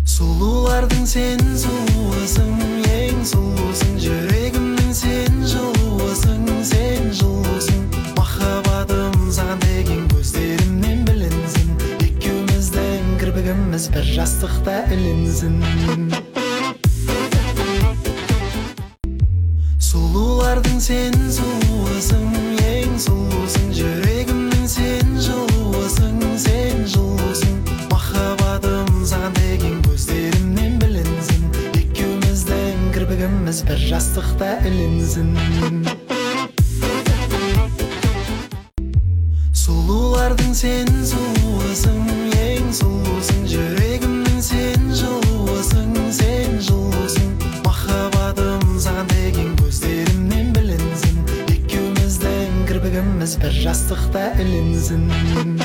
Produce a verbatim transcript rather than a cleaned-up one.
Сұлулардың сен сұлусың, ең сұлусың, жүрегімнің сен жылусың, сен жылусың. Махаббатым саған деген көздерімнен білінсін, екеуміздің кірпігіміз бір жастықта ілінсін. Сұлулардың сен сұлусың, ең сұлусың, жүрегімнің сен жылусың, сен жылусың. Махаббатым саған деген көздерімнен білінсін, екеуміздің кірпігіміз бір жастықта ілінсін. Сұлулардың сен сұлусың, ең сұлусың, жүрегімнің сен жылусың, сен жылусың. Махаббатым саған деген көздерімнен білінсін, екеуміздің кірпігіміз бір жастықта ілінсін.